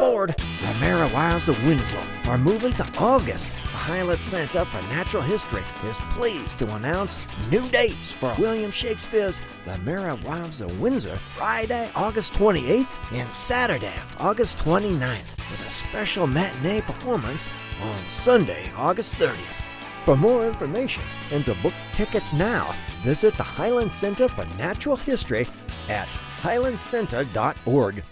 aboard. The Merry Wives of Winslow are moving to August. The Highland Center for Natural History is pleased to announce new dates for William Shakespeare's The Merry Wives of Windsor, Friday, August 28th and Saturday, August 29th, with a special matinee performance on Sunday, August 30th. For more information and to book tickets now, visit the Highland Center for Natural History at highlandcenter.org.